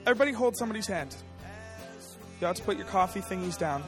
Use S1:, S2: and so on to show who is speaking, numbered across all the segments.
S1: everybody hold somebody's hand. You have to put your coffee thingies down.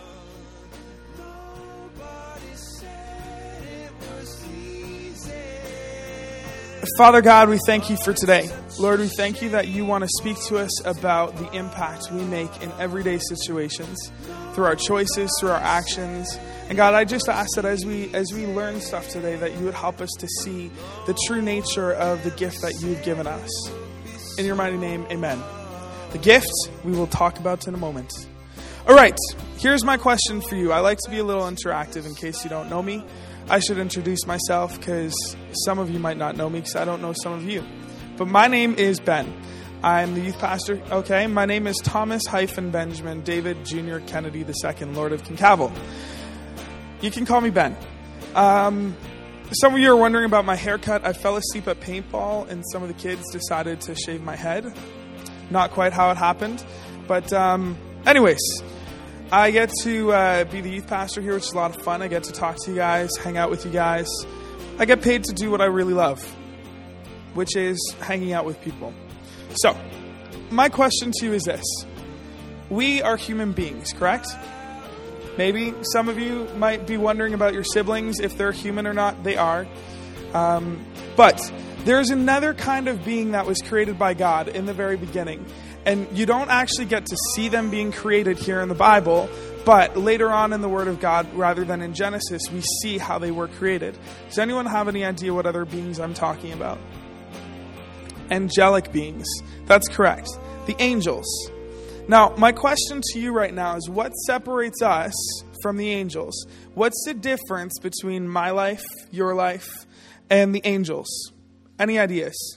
S1: Father God, we thank you for today. Lord, we thank you that you want to speak to us about the impact we make in everyday situations, through our choices, through our actions. And God, I just ask that as we learn stuff today, that you would help us to see the true nature of the gift that you've given us. In your mighty name, amen. The gift we will talk about in a moment. All right, here's my question for you. I like to be a little interactive in case you don't know me. I should introduce myself because some of you might not know me because I don't know some of you. But my name is Ben. I'm the youth pastor. Okay, my name is Thomas-Benjamin David Jr. Kennedy II, Lord of Kincavel. You can call me Ben. Some of you are wondering about my haircut. I fell asleep at paintball and some of the kids decided to shave my head. Not quite how it happened. But anyways, I get to be the youth pastor here, which is a lot of fun. I get to talk to you guys, hang out with you guys. I get paid to do what I really love, which is hanging out with people. So, my question to you is this. We are human beings, correct? Maybe some of you might be wondering about your siblings, if they're human or not. They are. But there's another kind of being that was created by God in the very beginning. And you don't actually get to see them being created here in the Bible, but later on in the Word of God, rather than in Genesis, we see how they were created. Does anyone have any idea what other beings I'm talking about? Angelic beings. That's correct. The angels. Now, my question to you right now is, what separates us from the angels? What's the difference between my life, your life, and the angels? Any ideas?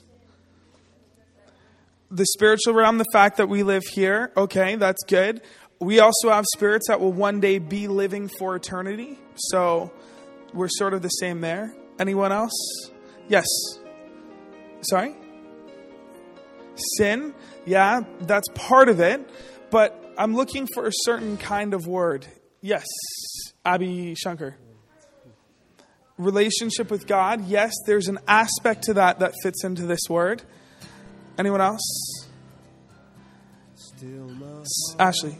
S1: The spiritual realm, the fact that we live here, okay, that's good. We also have spirits that will one day be living for eternity. So we're sort of the same there. Anyone else? Yes. Sorry? Sin? Yeah, that's part of it. But I'm looking for a certain kind of word. Yes, Abby Shankar. Relationship with God. Yes, there's an aspect to that fits into this word. Anyone else? Ashley.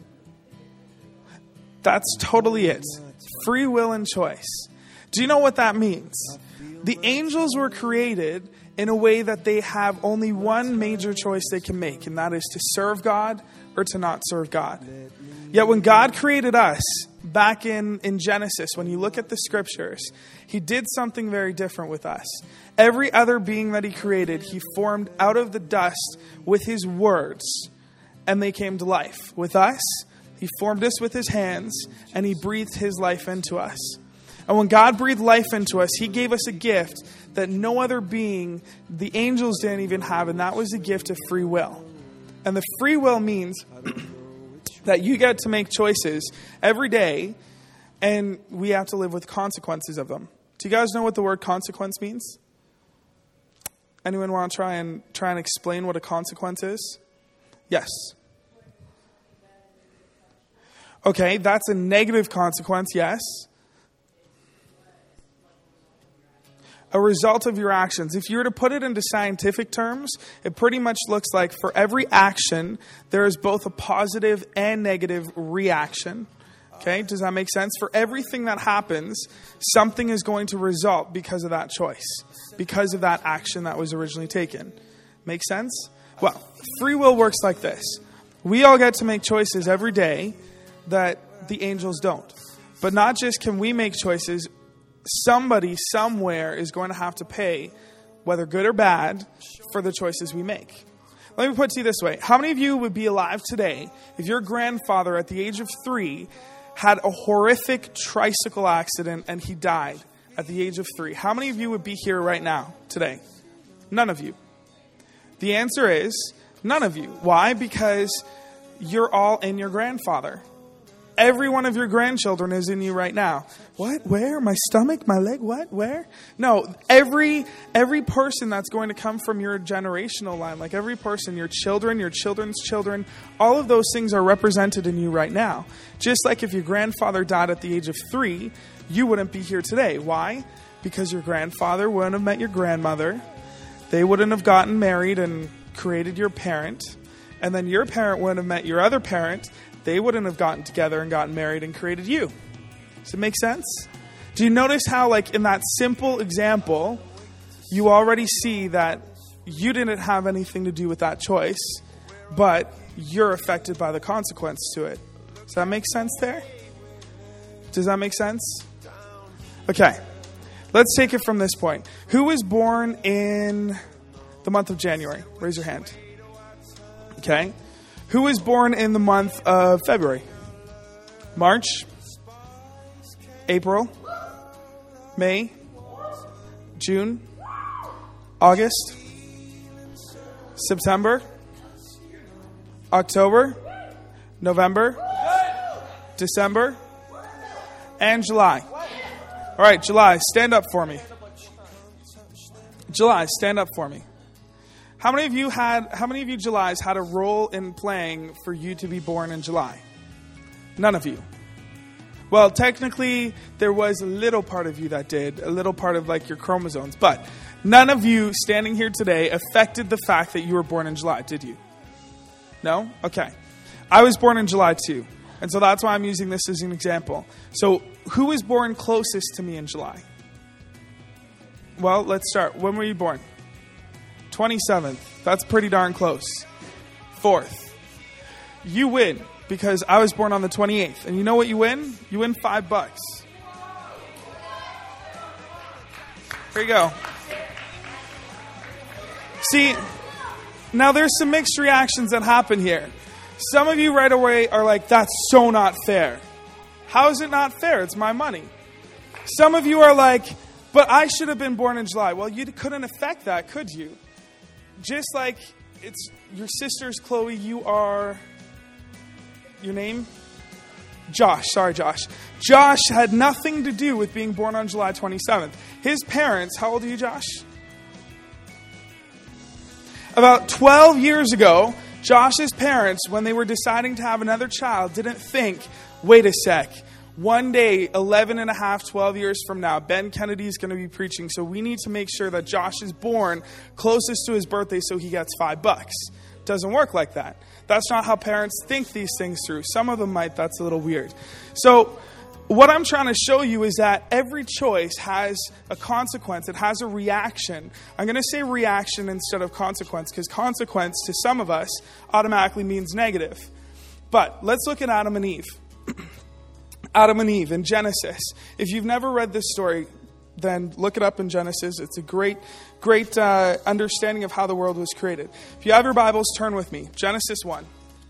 S1: That's totally it. Free will and choice. Do you know what that means? The angels were created in a way that they have only one major choice they can make, and that is to serve God or to not serve God. Yet when God created us, back in Genesis, when you look at the scriptures, he did something very different with us. Every other being that he created, he formed out of the dust with his words, and they came to life. With us, he formed us with his hands, and he breathed his life into us. And when God breathed life into us, he gave us a gift that no other being, the angels didn't even have, and that was the gift of free will. And the free will means that you get to make choices every day, and we have to live with consequences of them. Do you guys know what the word consequence means? Anyone want to try and explain what a consequence is? Yes. Okay, that's a negative consequence, yes. A result of your actions. If you were to put it into scientific terms, it pretty much looks like for every action, there is both a positive and negative reaction. Okay, does that make sense? For everything that happens, something is going to result because of that choice, because of that action that was originally taken. Make sense? Well, free will works like this. We all get to make choices every day that the angels don't. But not just can we make choices, somebody somewhere is going to have to pay, whether good or bad, for the choices we make. Let me put it to you this way. How many of you would be alive today if your grandfather at the age of 3 had a horrific tricycle accident and he died at the age of 3? How many of you would be here right now, today? None of you. The answer is none of you. Why? Because you're all in your grandfather. Every one of your grandchildren is in you right now. What? Where? My stomach? My leg? What? Where? No, every person that's going to come from your generational line, like every person, your children, your children's children, all of those things are represented in you right now. Just like if your grandfather died at the age of 3, you wouldn't be here today. Why? Because your grandfather wouldn't have met your grandmother. They wouldn't have gotten married and created your parent. And then your parent wouldn't have met your other parent. They wouldn't have gotten together and gotten married and created you. Does it make sense? Do you notice how, like, in that simple example, you already see that you didn't have anything to do with that choice, but you're affected by the consequence to it. Does that make sense there? Does that make sense? Okay. Let's take it from this point. Who was born in the month of January? Raise your hand. Okay. Who was born in the month of February? March? April? May? June? August? September? October? November? December? And July. All right, July, stand up for me. July, stand up for me. How many of you Julys had a role in playing for you to be born in July? None of you. Well, technically, there was a little part of you that did, a little part of like your chromosomes, but none of you standing here today affected the fact that you were born in July, did you? No? Okay. I was born in July too, and so that's why I'm using this as an example. So, who was born closest to me in July? Well, let's start. When were you born? 27th. That's pretty darn close. 4th. You win because I was born on the 28th. And you know what you win? You win $5. Here you go. See, now there's some mixed reactions that happen here. Some of you right away are like, that's so not fair. How is it not fair? It's my money. Some of you are like, but I should have been born in July. Well, you couldn't affect that, could you? Just like it's your sister's Chloe, you are, your name? Josh. Sorry, Josh. Josh had nothing to do with being born on July 27th. His parents, how old are you, Josh? About 12 years ago, Josh's parents, when they were deciding to have another child, didn't think, wait a sec, one day, 12 years from now, Ben Kennedy is going to be preaching, so we need to make sure that Josh is born closest to his birthday so he gets $5. Doesn't work like that. That's not how parents think these things through. Some of them might. That's a little weird. So what I'm trying to show you is that every choice has a consequence. It has a reaction. I'm going to say reaction instead of consequence because consequence to some of us automatically means negative. But let's look at Adam and Eve. Adam and Eve in Genesis. If you've never read this story, then look it up in Genesis. It's a great understanding of how the world was created. If you have your Bibles, turn with me. Genesis 1.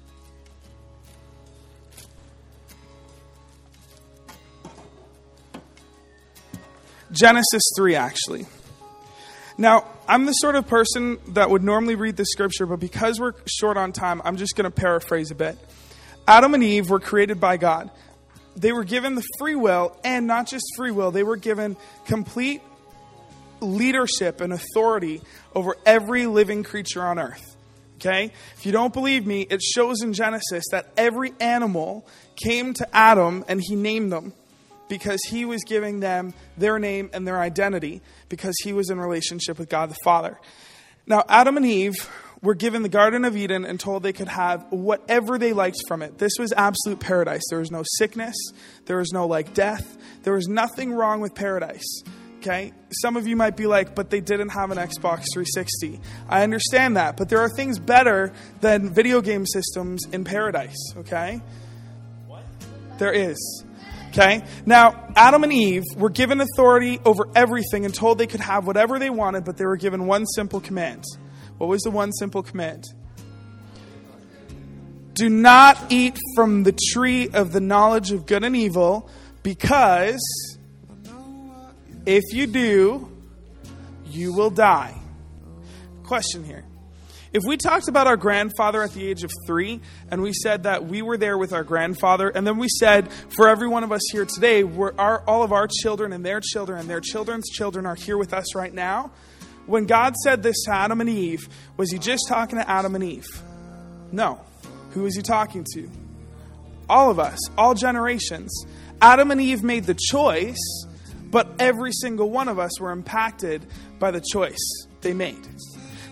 S1: Genesis 3, actually. Now, I'm the sort of person that would normally read the scripture, but because we're short on time, I'm just going to paraphrase a bit. Adam and Eve were created by God. They were given the free will, and not just free will, they were given complete leadership and authority over every living creature on earth. Okay? If you don't believe me, it shows in Genesis that every animal came to Adam and he named them because he was giving them their name and their identity because he was in relationship with God the Father. Now, Adam and Eve were given the Garden of Eden and told they could have whatever they liked from it. This was absolute paradise. There was no sickness. There was no death. There was nothing wrong with paradise. Okay? Some of you might be like, but they didn't have an Xbox 360. I understand that, but there are things better than video game systems in paradise. Okay? What? There is. Okay? Now, Adam and Eve were given authority over everything and told they could have whatever they wanted, but they were given one simple command. What was the one simple command? Do not eat from the tree of the knowledge of good and evil, because if you do, you will die. Question here. If we talked about our grandfather at the age of 3, and we said that we were there with our grandfather, and then we said, for every one of us here today, all of our children and their children's children are here with us right now. When God said this to Adam and Eve, was he just talking to Adam and Eve? No. Who was he talking to? All of us, all generations. Adam and Eve made the choice, but every single one of us were impacted by the choice they made.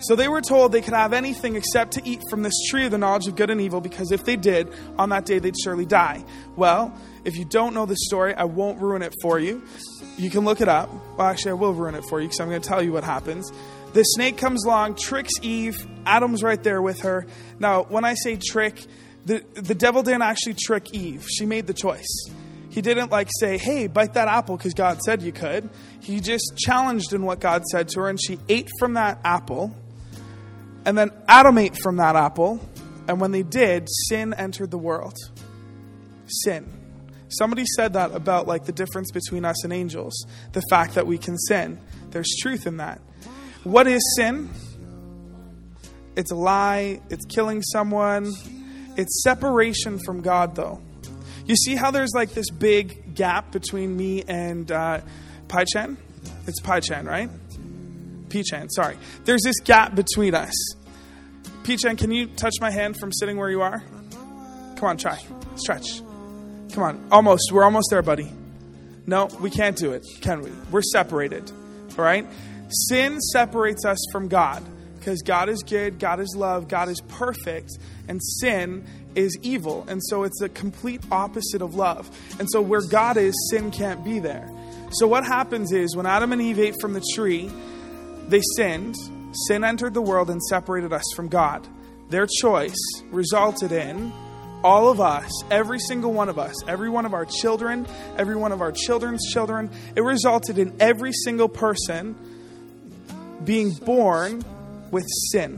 S1: So they were told they could have anything except to eat from this tree of the knowledge of good and evil, because if they did, on that day they'd surely die. Well, if you don't know the story, I won't ruin it for you. You can look it up. Well, actually, I will ruin it for you because I'm going to tell you what happens. The snake comes along, tricks Eve. Adam's right there with her. Now, when I say trick, the devil didn't actually trick Eve. She made the choice. He didn't say, hey, bite that apple because God said you could. He just challenged in what God said to her, and she ate from that apple. And then Adam ate from that apple. And when they did, sin entered the world. Sin. Somebody said that about the difference between us and angels. The fact that we can sin. There's truth in that. What is sin? It's a lie. It's killing someone. It's separation from God, though. You see how there's this big gap between me and Pai-Chan? It's Pai-Chan, right? P-Chan, sorry. There's this gap between us. P-Chan, can you touch my hand from sitting where you are? Come on, try. Stretch. Come on. Almost. We're almost there, buddy. No, we can't do it, can we? We're separated. All right? Sin separates us from God because God is good, God is love, God is perfect, and sin is evil. And so it's a complete opposite of love. And so where God is, sin can't be there. So what happens is when Adam and Eve ate from the tree, they sinned. Sin entered the world and separated us from God. Their choice resulted in all of us, every single one of us, every one of our children, every one of our children's children, it resulted in every single person being born with sin.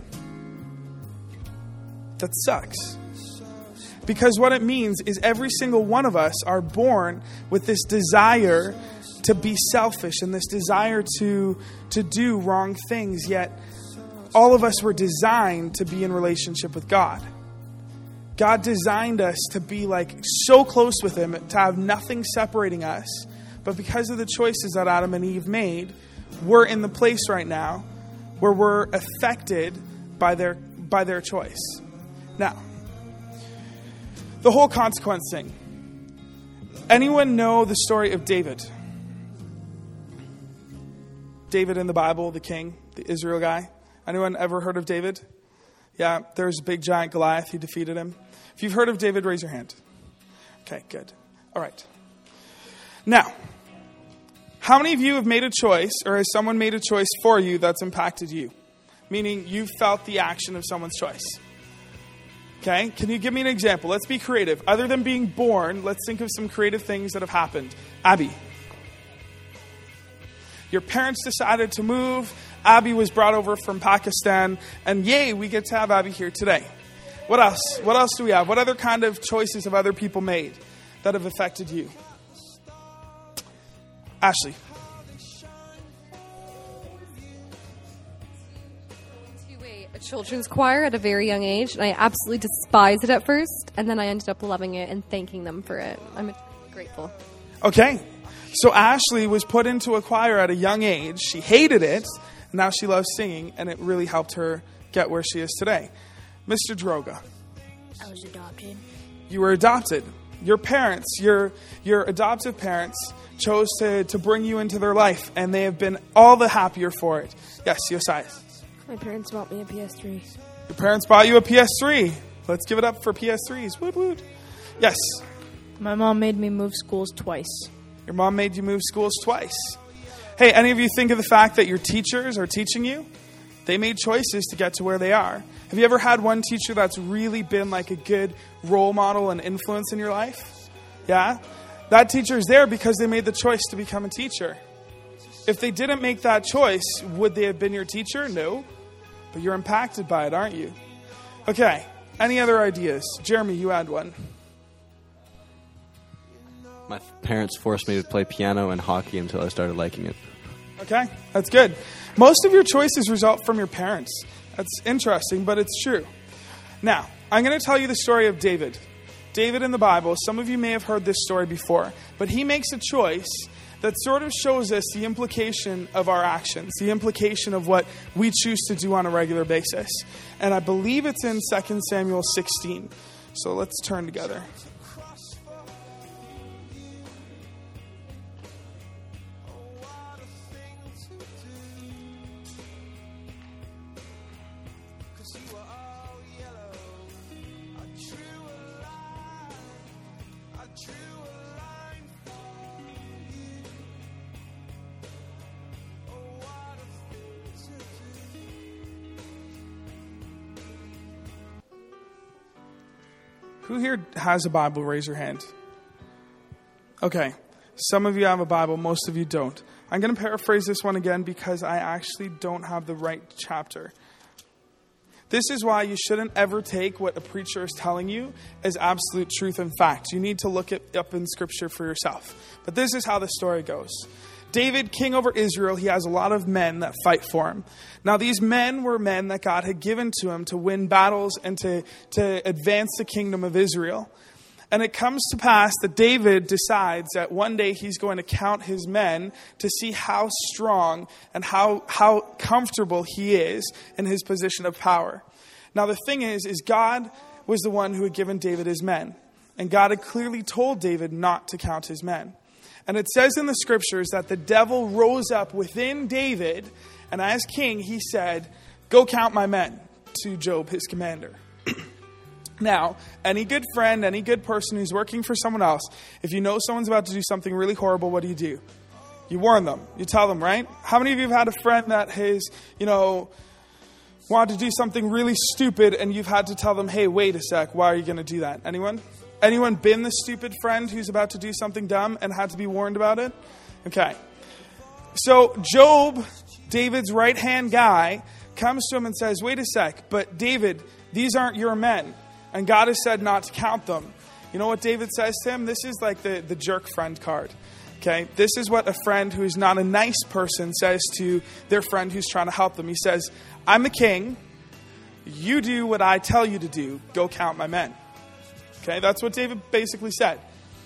S1: That sucks. Because what it means is every single one of us are born with this desire to be selfish and this desire to do wrong things, yet all of us were designed to be in relationship with God. God designed us to be so close with Him, to have nothing separating us. But because of the choices that Adam and Eve made, we're in the place right now where we're affected by their choice. Now, the whole consequence thing. Anyone know the story of David? David in the Bible, the king, the Israel guy. Anyone ever heard of David? Yeah, there's a big giant Goliath. He defeated him. If you've heard of David, raise your hand. Okay, good. All right. Now, how many of you have made a choice, or has someone made a choice for you that's impacted you? Meaning you felt the action of someone's choice. Okay, can you give me an example? Let's be creative. Other than being born, let's think of some creative things that have happened. Abby. Your parents decided to move. Abby was brought over from Pakistan. And yay, we get to have Abby here today. What else? What else do we have? What other kind of choices have other people made that have affected you? Ashley.
S2: A children's choir at a very young age, and I absolutely despised it at first, and then I ended up loving it and thanking them for it. I'm grateful.
S1: Okay. So Ashley was put into a choir at a young age. She hated it. Now she loves singing, and it really helped her get where she is today. Mr. Droga.
S3: I was adopted.
S1: You were adopted. Your parents, your adoptive parents, chose to bring you into their life, and they have been all the happier for it. Yes, Josias.
S3: My parents bought me a PS3.
S1: Your parents bought you a PS3. Let's give it up for PS3s. Woot woot. Yes.
S4: My mom made me move schools twice.
S1: Your mom made you move schools twice. Hey, any of you think of the fact that your teachers are teaching you? They made choices to get to where they are. Have you ever had one teacher that's really been a good role model and influence in your life? Yeah? That teacher is there because they made the choice to become a teacher. If they didn't make that choice, would they have been your teacher? No. But you're impacted by it, aren't you? Okay. Any other ideas? Jeremy, you had one.
S5: My parents forced me to play piano and hockey until I started liking it.
S1: Okay, that's good. Most of your choices result from your parents. That's interesting, but it's true. Now, I'm going to tell you the story of David. David in the Bible, some of you may have heard this story before, but he makes a choice that sort of shows us the implication of our actions, the implication of what we choose to do on a regular basis. And I believe it's in 2 Samuel 16. So let's turn together. Who here has a Bible? Raise your hand. Okay. Some of you have a Bible. Most of you don't. I'm going to paraphrase this one again because I actually don't have the right chapter. This is why you shouldn't ever take what a preacher is telling you as absolute truth and fact. You need to look it up in Scripture for yourself. But this is how the story goes. David, king over Israel, he has a lot of men that fight for him. Now, these men were men that God had given to him to win battles and to advance the kingdom of Israel. And it comes to pass that David decides that one day he's going to count his men to see how strong and how comfortable he is in his position of power. Now, the thing is God was the one who had given David his men. And God had clearly told David not to count his men. And it says in the scriptures that the devil rose up within David, and as king, he said, "Go count my men," to Joab, his commander. Now, any good friend, any good person who's working for someone else, if you know someone's about to do something really horrible, what do? You warn them. You tell them, right? How many of you have had a friend that has, wanted to do something really stupid and you've had to tell them, "Hey, wait a sec, why are you going to do that?" Anyone? Anyone been the stupid friend who's about to do something dumb and had to be warned about it? Okay. So Joab, David's right-hand guy, comes to him and says, "Wait a sec, but David, these aren't your men. And God has said not to count them." You know what David says to him? This is like the jerk friend card. Okay? This is what a friend who is not a nice person says to their friend who's trying to help them. He says, "I'm the king. You do what I tell you to do. Go count my men." Okay? That's what David basically said.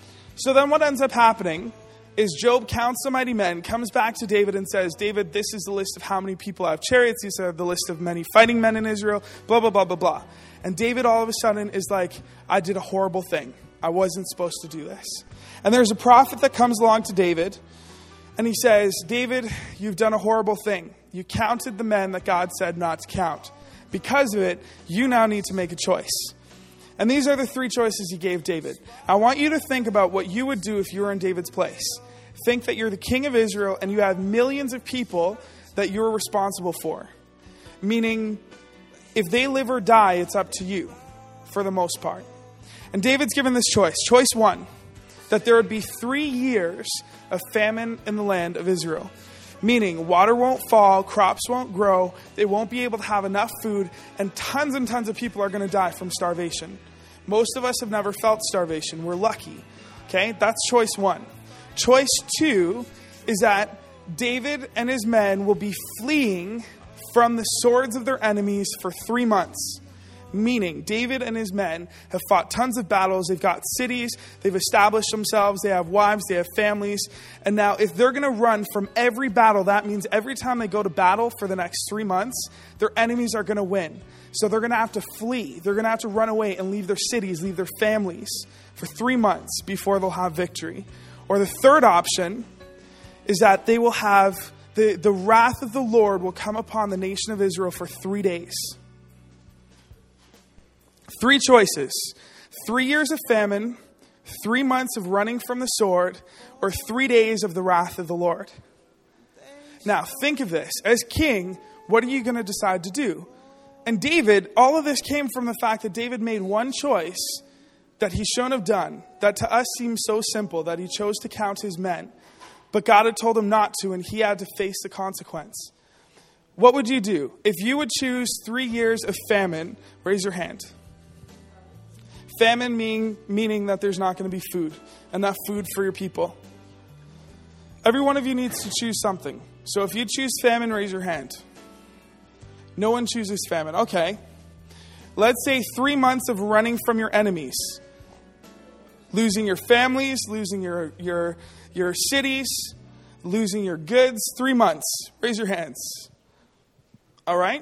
S1: So then what ends up happening is Joab counts the mighty men, comes back to David and says, "David, this is the list of how many people have chariots. These are the list of many fighting men in Israel, blah, blah, blah, blah, blah." And David all of a sudden is like, "I did a horrible thing. I wasn't supposed to do this." And there's a prophet that comes along to David and he says, "David, you've done a horrible thing. You counted the men that God said not to count. Because of it, you now need to make a choice." And these are the three choices he gave David. I want you to think about what you would do if you were in David's place. Think that you're the king of Israel and you have millions of people that you're responsible for. Meaning, if they live or die, it's up to you, for the most part. And David's given this choice. Choice one, that there would be 3 years of famine in the land of Israel. Meaning, water won't fall, crops won't grow, they won't be able to have enough food, and tons of people are going to die from starvation. Most of us have never felt starvation. We're lucky. Okay, that's choice one. Choice two is that David and his men will be fleeing from the swords of their enemies for 3 months. Meaning, David and his men have fought tons of battles. They've got cities. They've established themselves. They have wives. They have families. And now, if they're going to run from every battle, that means every time they go to battle for the next 3 months, their enemies are going to win. So they're going to have to flee. They're going to have to run away and leave their cities, leave their families for 3 months before they'll have victory. Or the third option is that they will have the wrath of the Lord will come upon the nation of Israel for 3 days. 3 choices. 3 years of famine, 3 months of running from the sword, or 3 days of the wrath of the Lord. Now, think of this. As king, what are you going to decide to do? And David, all of this came from the fact that David made one choice that he shouldn't have done, that to us seems so simple, that he chose to count his men. But God had told him not to, and he had to face the consequence. What would you do? If you would choose 3 years of famine, raise your hand. Famine meaning that there's not going to be food, enough food for your people. Every one of you needs to choose something. So if you choose famine, raise your hand. No one chooses famine. Okay. Let's say 3 months of running from your enemies. Losing your families, losing your cities, losing your goods. 3 months. Raise your hands. All right?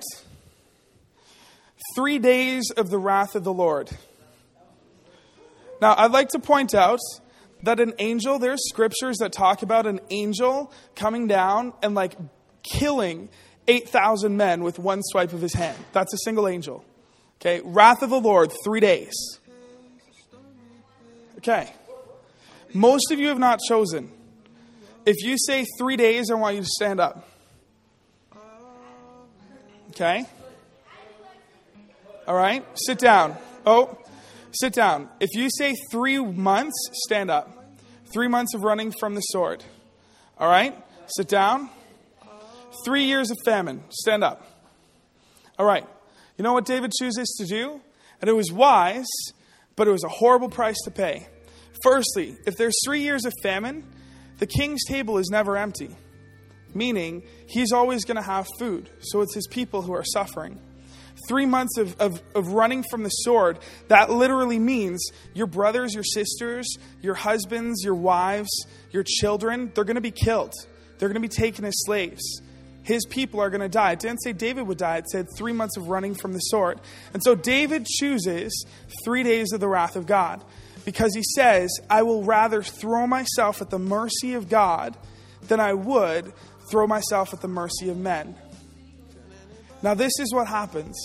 S1: 3 days of the wrath of the Lord. Now, I'd like to point out that an angel, there's scriptures that talk about an angel coming down and like killing 8,000 men with one swipe of his hand. That's a single angel. Okay, wrath of the Lord, 3 days. Okay. Most of you have not chosen. If you say 3 days, I want you to stand up. Okay. All right, sit down. Oh, Sit down. If you say 3 months, stand up. 3 months of running from the sword. All right? Sit down. 3 years of famine. Stand up. All right. You know what David chooses to do? And it was wise, but it was a horrible price to pay. Firstly, if there's 3 years of famine, the king's table is never empty. Meaning, he's always going to have food. So it's his people who are suffering. 3 months of running from the sword, that literally means your brothers, your sisters, your husbands, your wives, your children, they're going to be killed. They're going to be taken as slaves. His people are going to die. It didn't say David would die. It said 3 months of running from the sword. And so David chooses 3 days of the wrath of God because he says, I will rather throw myself at the mercy of God than I would throw myself at the mercy of men. Now this is what happens.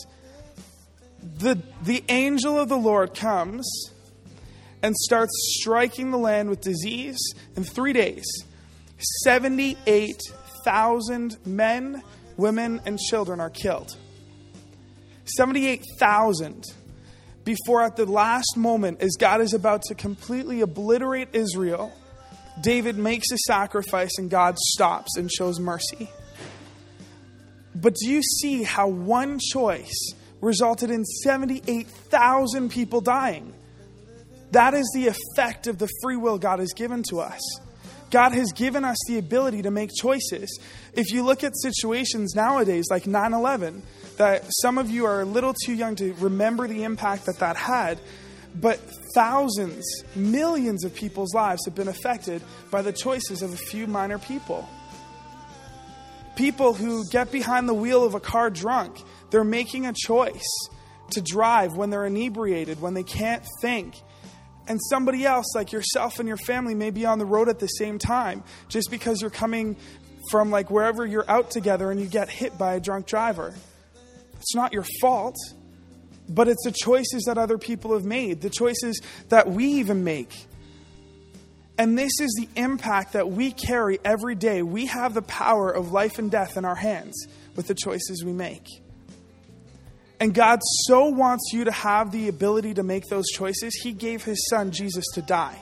S1: The angel of the Lord comes and starts striking the land with disease. In 3 days, 78,000 men, women, and children are killed. 78,000. Before at the last moment, as God is about to completely obliterate Israel, David makes a sacrifice and God stops and shows mercy. But do you see how one choice resulted in 78,000 people dying? That is the effect of the free will God has given to us. God has given us the ability to make choices. If you look at situations nowadays like 9/11, that some of you are a little too young to remember the impact that had, but thousands, millions of people's lives have been affected by the choices of a few minor people. People who get behind the wheel of a car drunk, they're making a choice to drive when they're inebriated, when they can't think. And somebody else, like yourself and your family, may be on the road at the same time just because you're coming from like wherever you're out together and you get hit by a drunk driver. It's not your fault, but it's the choices that other people have made, the choices that we even make. And this is the impact that we carry every day. We have the power of life and death in our hands with the choices we make. And God so wants you to have the ability to make those choices, He gave His Son, Jesus, to die.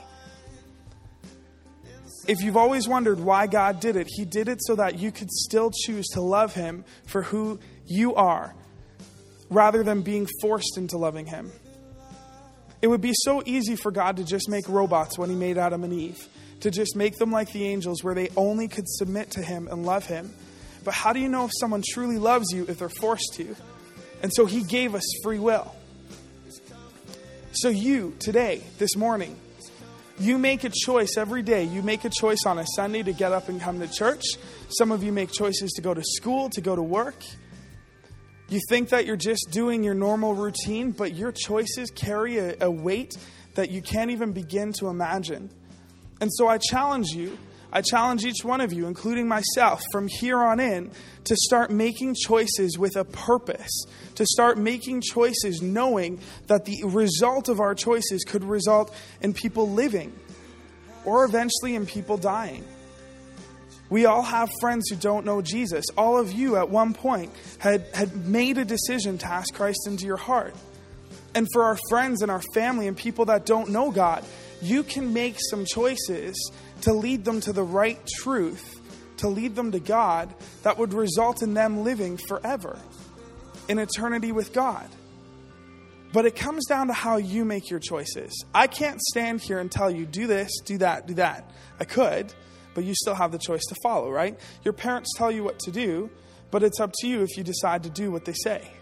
S1: If you've always wondered why God did it, He did it so that you could still choose to love Him for who you are, rather than being forced into loving Him. It would be so easy for God to just make robots when He made Adam and Eve, to just make them like the angels where they only could submit to Him and love Him. But how do you know if someone truly loves you if they're forced to? And so He gave us free will. So you, today, this morning, you make a choice every day. You make a choice on a Sunday to get up and come to church. Some of you make choices to go to school, to go to work. You think that you're just doing your normal routine, but your choices carry a weight that you can't even begin to imagine. And so I challenge you, I challenge each one of you, including myself, from here on in, to start making choices with a purpose, to start making choices knowing that the result of our choices could result in people living or eventually in people dying. We all have friends who don't know Jesus. All of you at one point had made a decision to ask Christ into your heart. And for our friends and our family and people that don't know God, you can make some choices to lead them to the right truth, to lead them to God, that would result in them living forever in eternity with God. But it comes down to how you make your choices. I can't stand here and tell you, do this, do that, do that. I could, but you still have the choice to follow, right? Your parents tell you what to do, but it's up to you if you decide to do what they say.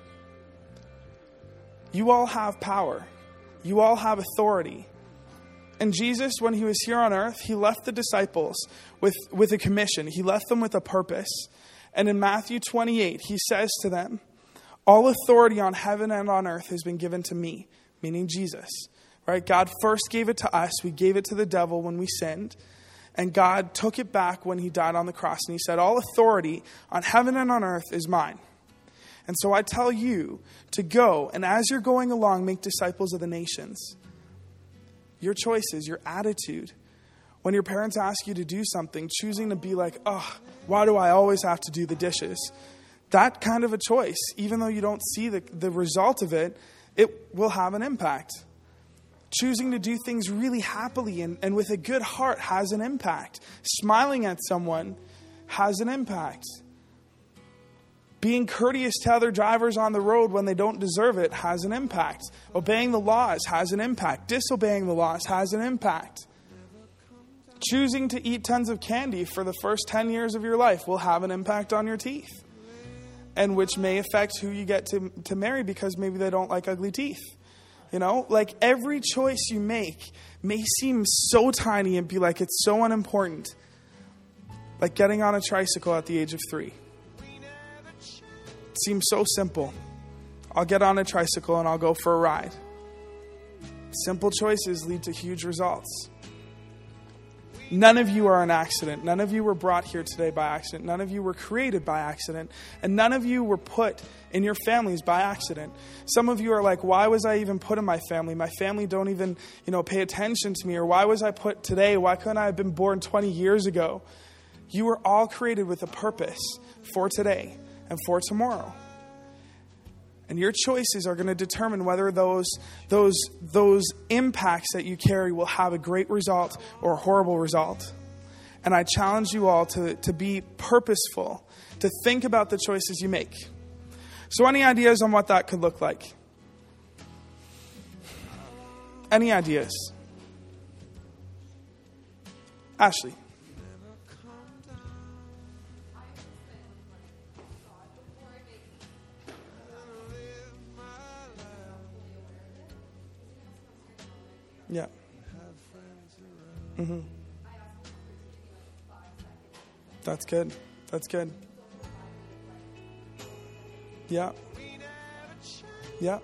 S1: You all have power. You all have authority. And Jesus, when He was here on earth, He left the disciples with a commission. He left them with a purpose. And in Matthew 28, He says to them, all authority on heaven and on earth has been given to me, meaning Jesus. Right? God first gave it to us. We gave it to the devil when we sinned. And God took it back when He died on the cross. And He said, all authority on heaven and on earth is mine. And so I tell you to go, and as you're going along, make disciples of the nations. Your choices, your attitude. When your parents ask you to do something, choosing to be like, oh, why do I always have to do the dishes? That kind of a choice, even though you don't see the result of it, it will have an impact. Choosing to do things really happily and with a good heart has an impact. Smiling at someone has an impact. Being courteous to other drivers on the road when they don't deserve it has an impact. Obeying the laws has an impact. Disobeying the laws has an impact. Choosing to eat tons of candy for the first 10 years of your life will have an impact on your teeth. And which may affect who you get to marry because maybe they don't like ugly teeth. You know, like every choice you make may seem so tiny and be like it's so unimportant. Like getting on a tricycle at the age of 3. It seems so simple. I'll get on a tricycle and I'll go for a ride. Simple choices lead to huge results. None of you are an accident. None of you were brought here today by accident. None of you were created by accident. And none of you were put in your families by accident. Some of you are like, why was I even put in my family? My family don't even, pay attention to me. Or why was I put today? Why couldn't I have been born 20 years ago? You were all created with a purpose for today and for tomorrow. And your choices are going to determine whether those impacts that you carry will have a great result or a horrible result. And I challenge you all to be purposeful, to think about the choices you make. So any ideas on what that could look like? Any ideas? Ashley. Yeah. Mm-hmm. That's good. That's good. Yeah. Yeah.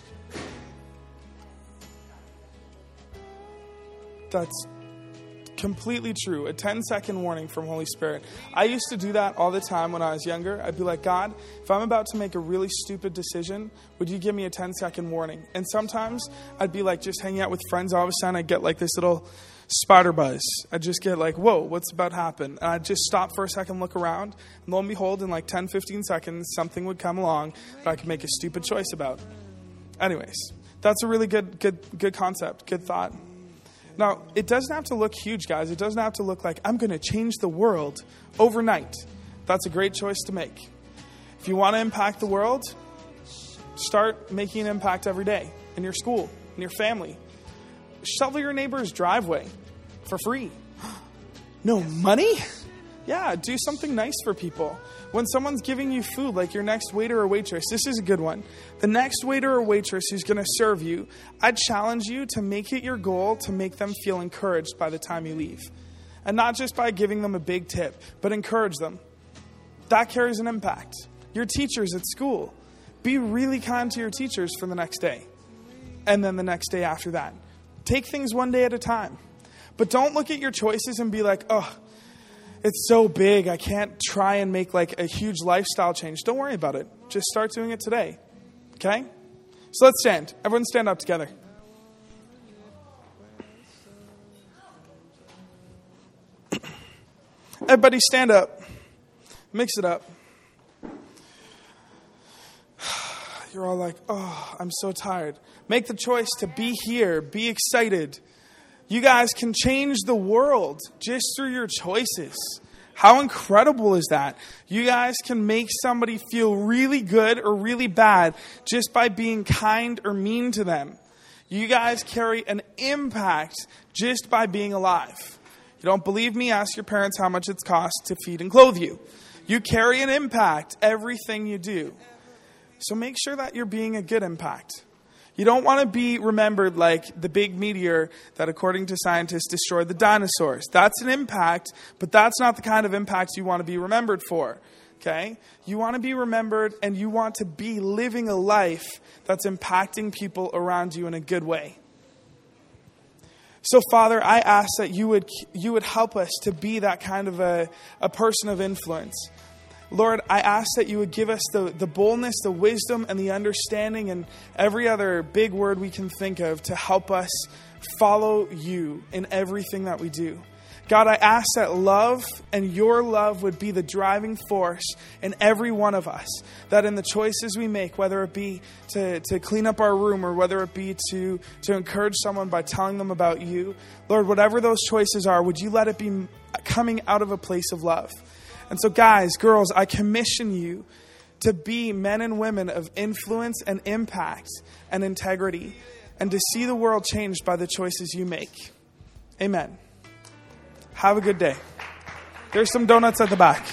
S1: That's completely true. A 10-second warning from Holy Spirit. I used to do that all the time when I was younger. I'd be like, God, if I'm about to make a really stupid decision, would you give me a 10-second warning? And sometimes I'd be like just hanging out with friends. All of a sudden I'd get like this little spider buzz. I'd just get like, whoa, what's about to happen? And I'd just stop for a second, look around. And lo and behold, in like 10, 15 seconds, something would come along that I could make a stupid choice about. Anyways, that's a really good concept, good thought. Now, it doesn't have to look huge, guys. It doesn't have to look like I'm going to change the world overnight. That's a great choice to make. If you want to impact the world, start making an impact every day in your school, in your family. Shovel your neighbor's driveway for free. No money? Yeah, do something nice for people. When someone's giving you food, like your next waiter or waitress, this is a good one. The next waiter or waitress who's going to serve you, I'd challenge you to make it your goal to make them feel encouraged by the time you leave. And not just by giving them a big tip, but encourage them. That carries an impact. Your teachers at school, be really kind to your teachers for the next day. And then the next day after that. Take things one day at a time. But don't look at your choices and be like, oh, it's so big, I can't try and make like a huge lifestyle change. Don't worry about it. Just start doing it today. Okay? So let's stand. Everyone stand up together. Everybody stand up. Mix it up. You're all like, oh, I'm so tired. Make the choice to be here. Be excited. You guys can change the world just through your choices. How incredible is that? You guys can make somebody feel really good or really bad just by being kind or mean to them. You guys carry an impact just by being alive. You don't believe me? Ask your parents how much it's cost to feed and clothe you. You carry an impact, everything you do. So make sure that you're being a good impact. You don't want to be remembered like the big meteor that, according to scientists, destroyed the dinosaurs. That's an impact, but that's not the kind of impact you want to be remembered for. Okay? You want to be remembered and you want to be living a life that's impacting people around you in a good way. So, Father, I ask that you would help us to be that kind of a person of influence. Lord, I ask that you would give us the boldness, the wisdom, and the understanding, and every other big word we can think of to help us follow you in everything that we do. God, I ask that love and your love would be the driving force in every one of us. That in the choices we make, whether it be to clean up our room or whether it be to encourage someone by telling them about you, Lord, whatever those choices are, would you let it be coming out of a place of love? And so guys, girls, I commission you to be men and women of influence and impact and integrity, and to see the world changed by the choices you make. Amen. Have a good day. There's some donuts at the back.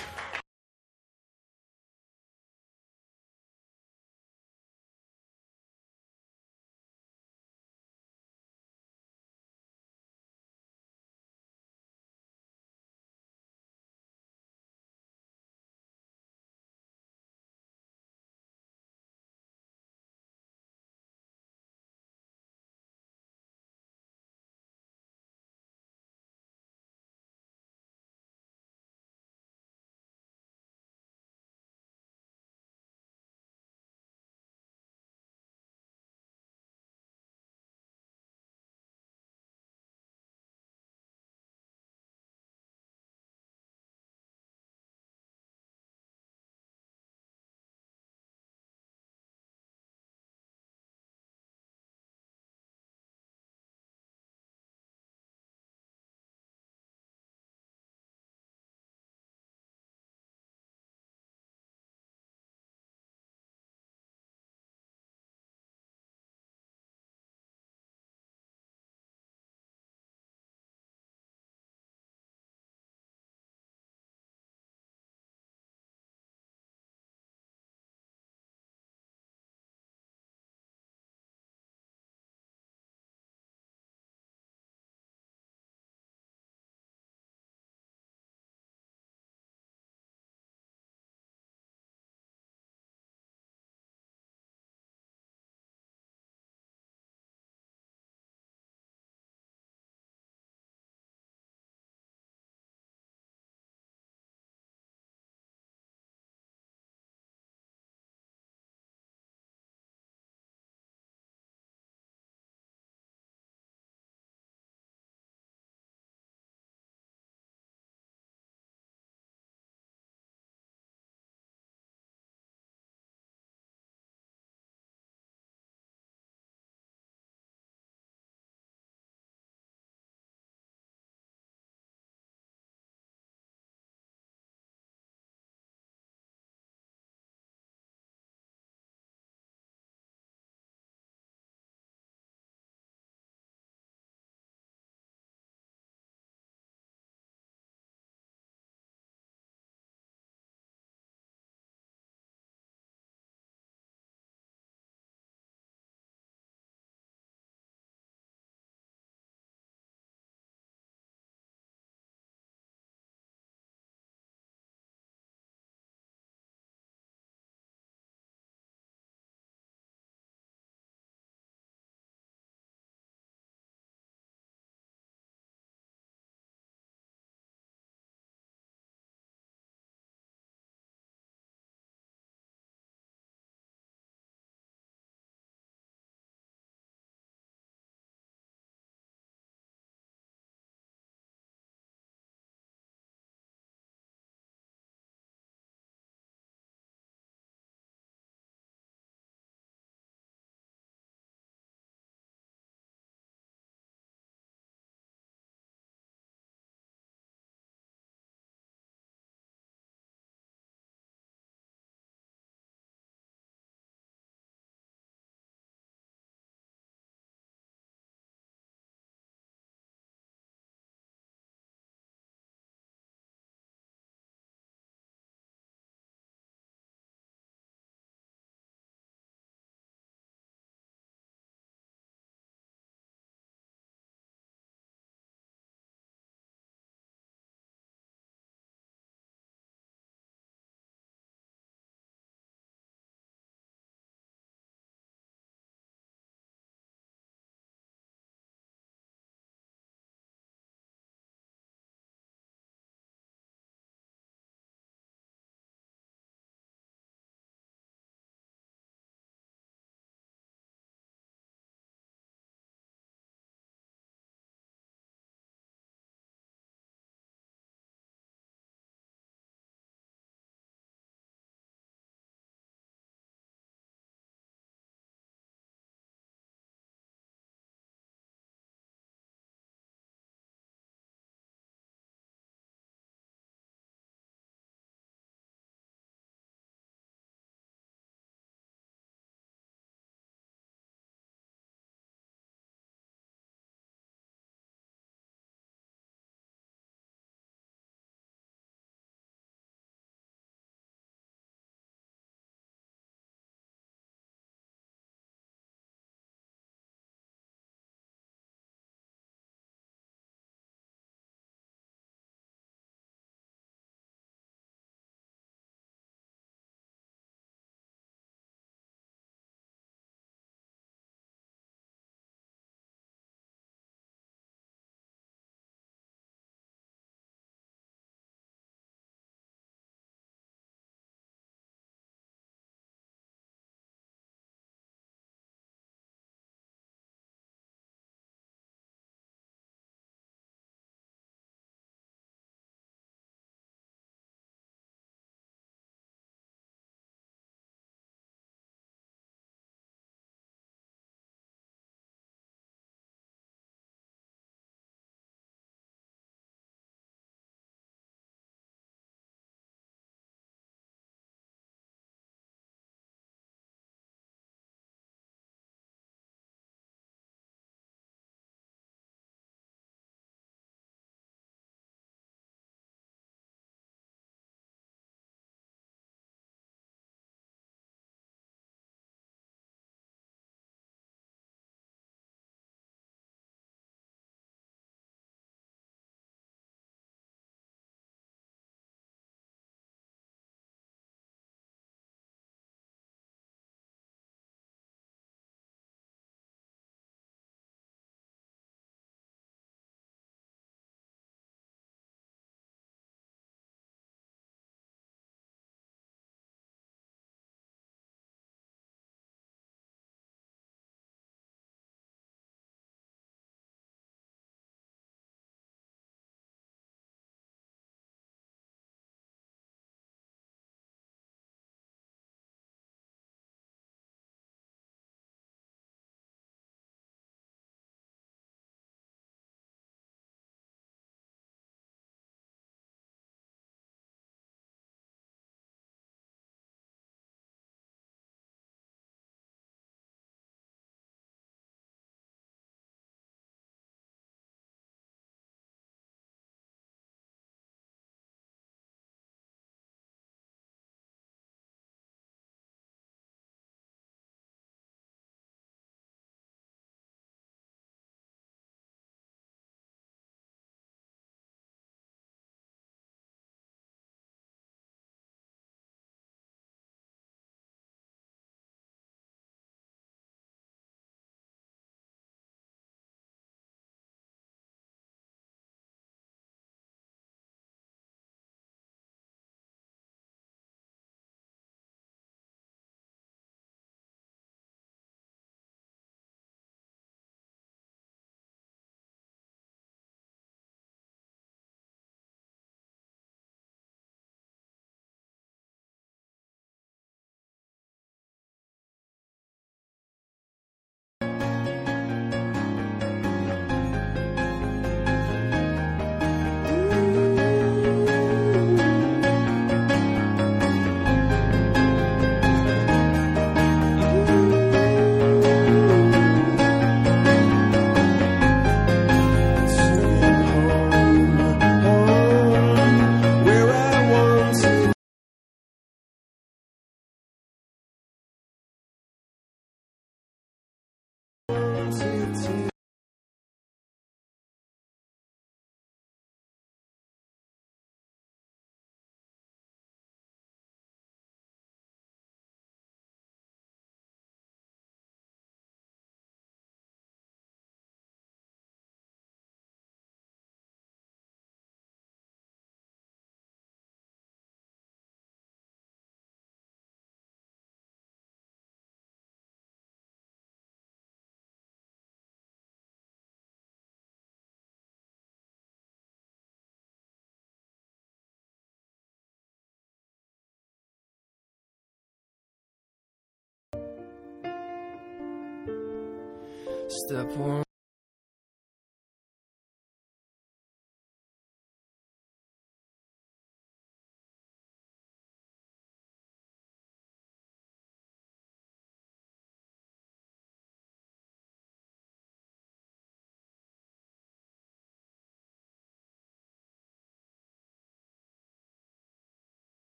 S6: Step one.